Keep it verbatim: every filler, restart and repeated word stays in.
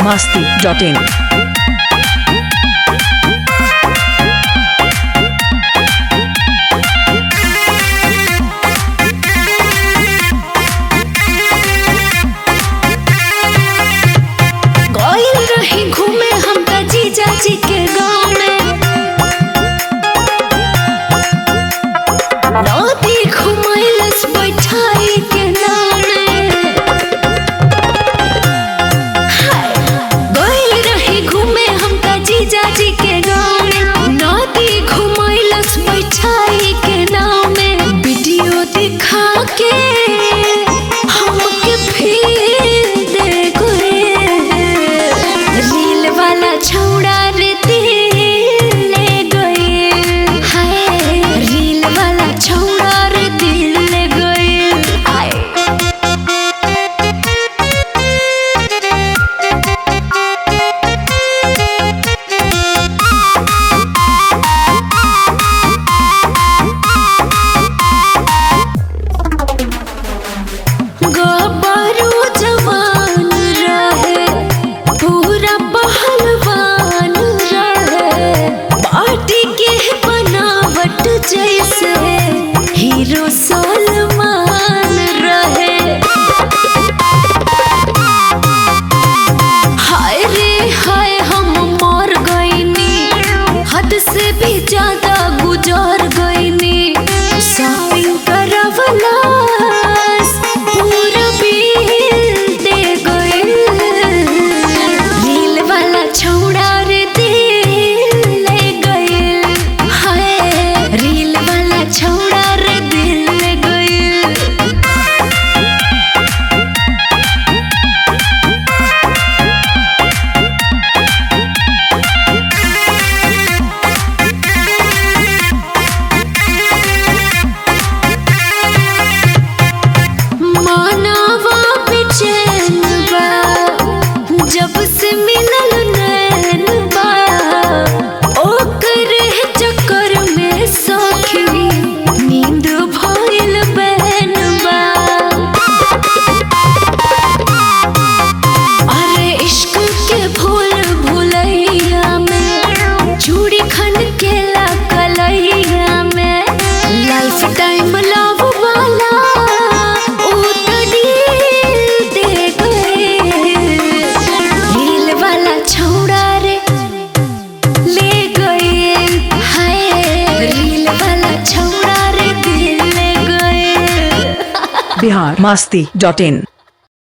masti dot in. जी के गाँव में नदी घुमैलस बैठाई के नाव में गइल रही घूमे हम त जीजा जी के गाँव में नदी घुमैलस बैठाई के नाव में वीडियो दिखा के हमके फिर दे गए रील वाला छौड़ा जैसे हीरो सलमान रहे हाय रे हाय हम मर गईनी हद से भी ज्यादा गुजर गईनी शॉपिंग करवला पूरा बिल दे गई रील वाला छौड़ा रे छौड़ा रे दिल ले गइल मानवा बेचैन बा जब से मिलल नैन बा ओकरे चक्कर में सखी टाइम लव वाला दे गए रील वाला छौड़ा रे ले गए हाय रील वाला छौड़ा रे दिल ले गए Bihar masti dot in.